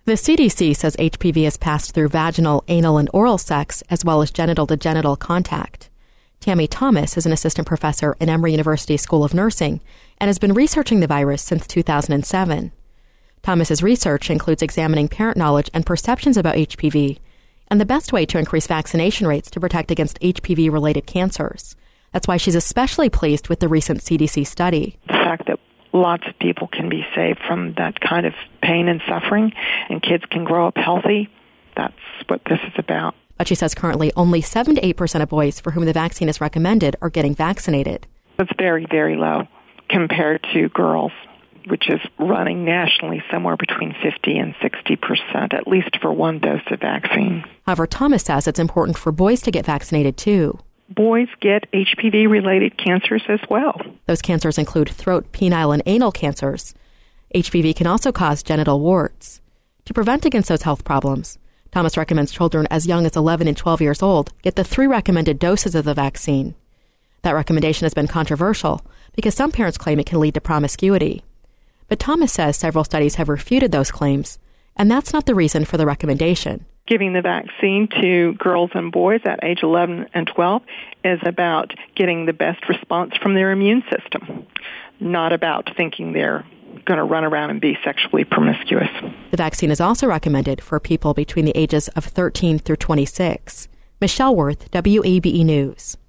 The CDC says HPV is passed through vaginal, anal, and oral sex, as well as genital-to-genital contact. Tammy Thomas is an assistant professor in Emory University School of Nursing and has been researching the virus since 2007. Thomas's research includes examining parent knowledge and perceptions about HPV and the best way to increase vaccination rates to protect against HPV-related cancers. That's why she's especially pleased with the recent CDC study. The fact that lots of people can be saved from that kind of pain and suffering, and kids can grow up healthy, that's what this is about. But she says currently only 7 to 8% of boys for whom the vaccine is recommended are getting vaccinated. It's very, very low compared to girls, which is running nationally somewhere between 50 and 60%, at least for one dose of vaccine. However, Thomas says it's important for boys to get vaccinated too. Boys get HPV-related cancers as well. Those cancers include throat, penile, and anal cancers. HPV can also cause genital warts. To prevent against those health problems, Thomas recommends children as young as 11 and 12 years old get the 3 recommended doses of the vaccine. That recommendation has been controversial because some parents claim it can lead to promiscuity. But Thomas says several studies have refuted those claims, and that's not the reason for the recommendation. Giving the vaccine to girls and boys at age 11 and 12 is about getting the best response from their immune system, not about thinking they're going to run around and be sexually promiscuous. The vaccine is also recommended for people between the ages of 13 through 26. Michelle Worth, WABE News.